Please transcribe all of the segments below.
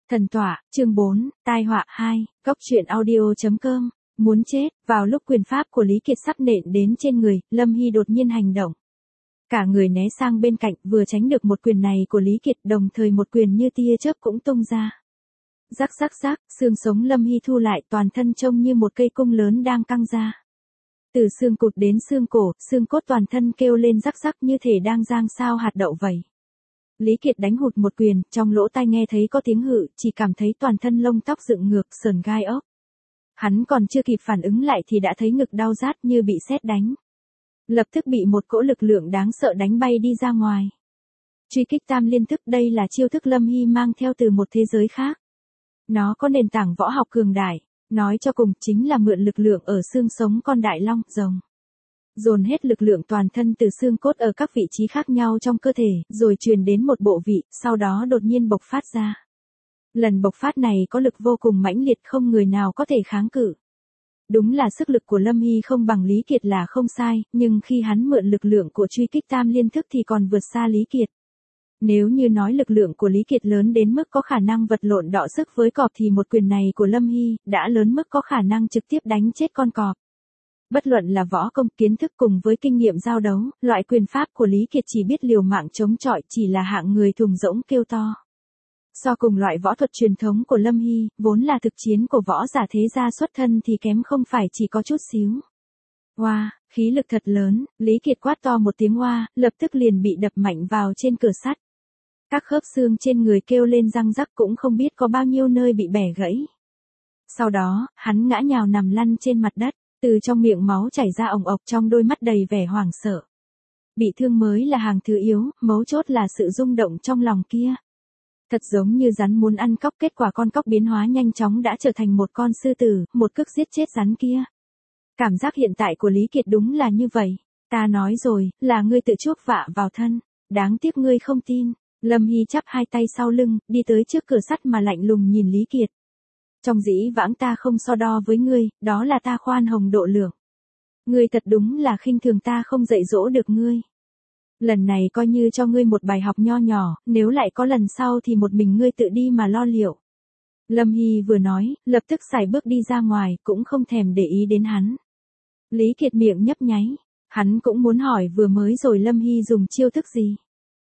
Thần tọa, chương 4, tai họa 2, góc truyện audio.com, muốn chết, vào lúc quyền pháp của Lý Kiệt sắp nện đến trên người, Lâm Hy đột nhiên hành động. Cả người né sang bên cạnh, vừa tránh được một quyền này của Lý Kiệt, đồng thời một quyền như tia chớp cũng tung ra. Rắc rắc rắc, xương sống Lâm Hy thu lại, toàn thân trông như một cây cung lớn đang căng ra. Từ xương cụt đến xương cổ, xương cốt toàn thân kêu lên rắc rắc như thể đang rang sao hạt đậu vậy. Lý Kiệt đánh hụt một quyền, trong lỗ tai nghe thấy có tiếng hự, chỉ cảm thấy toàn thân lông tóc dựng ngược, sờn gai ốc. Hắn còn chưa kịp phản ứng lại thì đã thấy ngực đau rát như bị sét đánh. Lập tức bị một cỗ lực lượng đáng sợ đánh bay đi ra ngoài. Truy kích tam liên thức, đây là chiêu thức Lâm Hy mang theo từ một thế giới khác. Nó có nền tảng võ học cường đại, nói cho cùng chính là mượn lực lượng ở xương sống con đại long, rồng. Dồn hết lực lượng toàn thân từ xương cốt ở các vị trí khác nhau trong cơ thể, rồi truyền đến một bộ vị, sau đó đột nhiên bộc phát ra. Lần bộc phát này có lực vô cùng mãnh liệt, không người nào có thể kháng cự. Đúng là sức lực của Lâm Hy không bằng Lý Kiệt là không sai, nhưng khi hắn mượn lực lượng của truy kích tam liên thức thì còn vượt xa Lý Kiệt. Nếu như nói lực lượng của Lý Kiệt lớn đến mức có khả năng vật lộn đọ sức với cọp thì một quyền này của Lâm Hy đã lớn mức có khả năng trực tiếp đánh chết con cọp. Bất luận là võ công, kiến thức cùng với kinh nghiệm giao đấu, loại quyền pháp của Lý Kiệt chỉ biết liều mạng chống chọi, chỉ là hạng người thùng rỗng kêu to. So cùng loại võ thuật truyền thống của Lâm Hy, vốn là thực chiến của võ giả thế gia xuất thân thì kém không phải chỉ có chút xíu. Oa, khí lực thật lớn, Lý Kiệt quát to một tiếng oa, lập tức liền bị đập mạnh vào trên cửa sắt. Các khớp xương trên người kêu lên răng rắc, cũng không biết có bao nhiêu nơi bị bẻ gãy. Sau đó, hắn ngã nhào nằm lăn trên mặt đất. Từ trong miệng máu chảy ra ồng ộc, trong đôi mắt đầy vẻ hoảng sợ. Bị thương mới là hàng thứ yếu, mấu chốt là sự rung động trong lòng kia. Thật giống như rắn muốn ăn cóc, kết quả con cóc biến hóa nhanh chóng đã trở thành một con sư tử, một cước giết chết rắn kia. Cảm giác hiện tại của Lý Kiệt đúng là như vậy. Ta nói rồi, là ngươi tự chuốc vạ vào thân. Đáng tiếc ngươi không tin. Lâm Hy chắp hai tay sau lưng, đi tới trước cửa sắt mà lạnh lùng nhìn Lý Kiệt. Trong dĩ vãng ta không so đo với ngươi, đó là ta khoan hồng độ lượng. Ngươi thật đúng là khinh thường ta không dạy dỗ được ngươi. Lần này coi như cho ngươi một bài học nho nhỏ, nếu lại có lần sau thì một mình ngươi tự đi mà lo liệu. Lâm Hy vừa nói, lập tức sải bước đi ra ngoài, cũng không thèm để ý đến hắn. Lý Kiệt miệng nhấp nháy, hắn cũng muốn hỏi vừa mới rồi Lâm Hy dùng chiêu thức gì.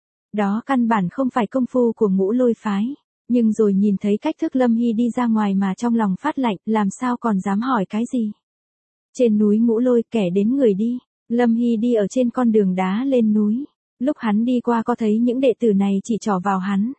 Đó căn bản không phải công phu của Ngũ Lôi phái. Nhưng rồi nhìn thấy cách thức Lâm Hy đi ra ngoài mà trong lòng phát lạnh, làm sao còn dám hỏi cái gì. Trên núi Ngũ Lôi, kẻ đến người đi. Lâm Hy đi ở trên con đường đá lên núi. Lúc hắn đi qua có thấy những đệ tử này chỉ trỏ vào hắn.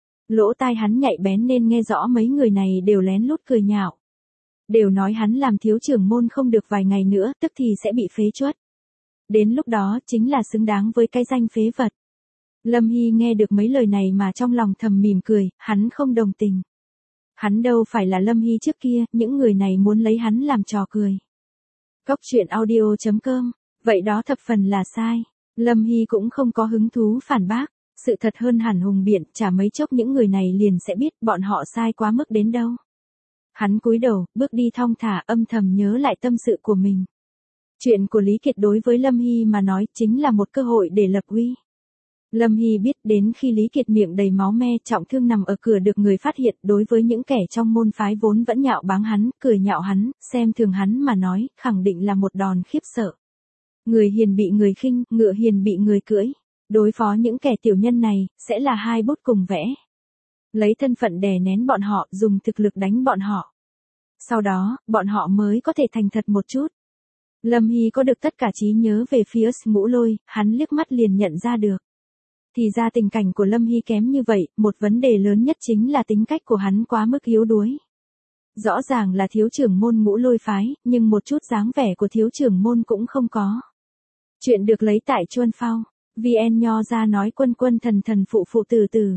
Lỗ tai hắn nhạy bén nên nghe rõ mấy người này đều lén lút cười nhạo. Đều nói hắn làm thiếu trưởng môn không được vài ngày nữa, tức thì sẽ bị phế truất. Đến lúc đó chính là xứng đáng với cái danh phế vật. Lâm Hy nghe được mấy lời này mà trong lòng thầm mỉm cười, hắn không đồng tình. Hắn đâu phải là Lâm Hy trước kia, những người này muốn lấy hắn làm trò cười. Góc truyện audio.com, vậy đó thập phần là sai. Lâm Hy cũng không có hứng thú phản bác, sự thật hơn hẳn hùng biện, chả mấy chốc những người này liền sẽ biết bọn họ sai quá mức đến đâu. Hắn cúi đầu, bước đi thong thả, âm thầm nhớ lại tâm sự của mình. Chuyện của Lý Kiệt đối với Lâm Hy mà nói chính là một cơ hội để lập uy. Lâm Hy biết đến khi Lý Kiệt miệng đầy máu me, trọng thương nằm ở cửa được người phát hiện, đối với những kẻ trong môn phái vốn vẫn nhạo báng hắn, cười nhạo hắn, xem thường hắn mà nói, khẳng định là một đòn khiếp sợ. Người hiền bị người khinh, ngựa hiền bị người cưỡi. Đối phó những kẻ tiểu nhân này, sẽ là hai bút cùng vẽ. Lấy thân phận đè nén bọn họ, dùng thực lực đánh bọn họ. Sau đó, bọn họ mới có thể thành thật một chút. Lâm Hy có được tất cả trí nhớ về phía Ngũ Lôi, hắn liếc mắt liền nhận ra được. Thì ra tình cảnh của Lâm Hy kém như vậy, một vấn đề lớn nhất chính là tính cách của hắn quá mức yếu đuối. Rõ ràng là thiếu trưởng môn Ngũ Lôi phái, nhưng một chút dáng vẻ của thiếu trưởng môn cũng không có. Chuyện được lấy tại Chuân Phao, VN Nho ra nói quân quân thần thần phụ phụ từ từ.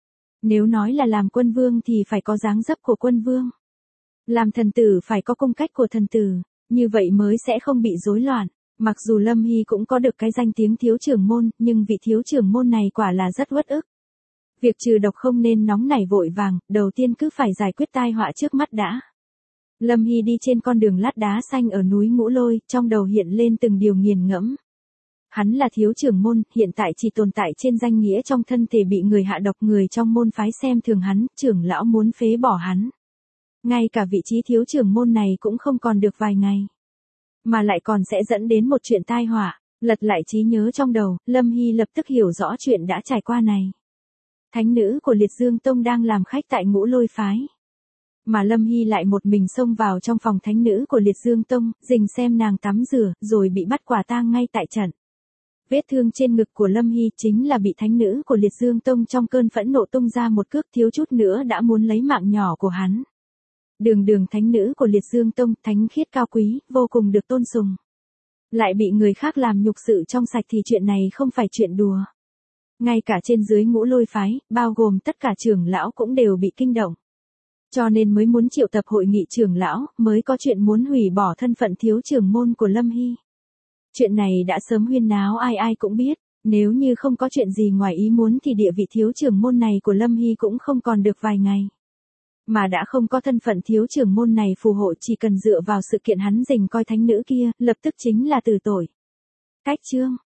Nếu nói là làm quân vương thì phải có dáng dấp của quân vương. Làm thần tử phải có cung cách của thần tử, như vậy mới sẽ không bị rối loạn. Mặc dù Lâm Hy cũng có được cái danh tiếng thiếu trưởng môn, nhưng vị thiếu trưởng môn này quả là rất uất ức. Việc trừ độc không nên nóng nảy vội vàng, đầu tiên cứ phải giải quyết tai họa trước mắt đã. Lâm Hy đi trên con đường lát đá xanh ở núi Ngũ Lôi, trong đầu hiện lên từng điều nghiền ngẫm. Hắn là thiếu trưởng môn, hiện tại chỉ tồn tại trên danh nghĩa trong thân thể bị người hạ độc, người trong môn phái xem thường hắn, trưởng lão muốn phế bỏ hắn. Ngay cả vị trí thiếu trưởng môn này cũng không còn được vài ngày. Mà lại còn sẽ dẫn đến một chuyện tai họa. Lật lại trí nhớ trong đầu, Lâm Hy lập tức hiểu rõ chuyện đã trải qua này. Thánh nữ của Liệt Dương Tông đang làm khách tại Ngũ Lôi phái. Mà Lâm Hy lại một mình xông vào trong phòng thánh nữ của Liệt Dương Tông, rình xem nàng tắm rửa, rồi bị bắt quả tang ngay tại trận. Vết thương trên ngực của Lâm Hy chính là bị thánh nữ của Liệt Dương Tông trong cơn phẫn nộ tung ra một cước, thiếu chút nữa đã muốn lấy mạng nhỏ của hắn. Đường thánh nữ của Liệt Dương Tông, thánh khiết cao quý, vô cùng được tôn sùng. Lại bị người khác làm nhục sự trong sạch thì chuyện này không phải chuyện đùa. Ngay cả trên dưới Ngũ Lôi phái, bao gồm tất cả trưởng lão cũng đều bị kinh động. Cho nên mới muốn triệu tập hội nghị trưởng lão, mới có chuyện muốn hủy bỏ thân phận thiếu trưởng môn của Lâm Hy. Chuyện này đã sớm huyên náo, ai ai cũng biết, nếu như không có chuyện gì ngoài ý muốn thì địa vị thiếu trưởng môn này của Lâm Hy cũng không còn được vài ngày. Mà đã không có thân phận thiếu trưởng môn này phù hộ, chỉ cần dựa vào sự kiện hắn rình coi thánh nữ kia, lập tức chính là tử tội. Cách chương